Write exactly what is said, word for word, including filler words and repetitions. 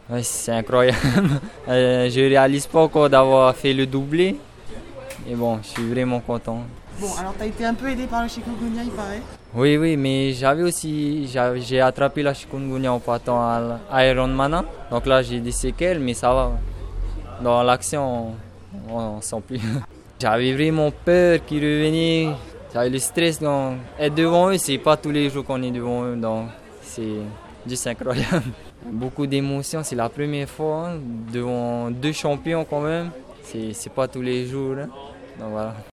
Ouais, c'est incroyable. Euh, je réalise pas encore d'avoir fait le doublé. Et bon, je suis vraiment content. Bon, alors t'as été un peu aidé par le chikungunya, il paraît. Oui, oui, mais j'avais aussi, j'avais- j'ai attrapé la chikungunya en partant à l'Ironman. Donc là, j'ai des séquelles, mais ça va. Dans l'action, on ne sent plus. J'avais vraiment peur qu'ils revenaient. J'avais le stress. Donc, être devant eux, c'est pas tous les jours qu'on est devant eux. Donc, c'est juste incroyable. Beaucoup d'émotions. C'est la première fois hein, devant deux champions quand même. C'est, c'est pas tous les jours. Hein. Donc voilà.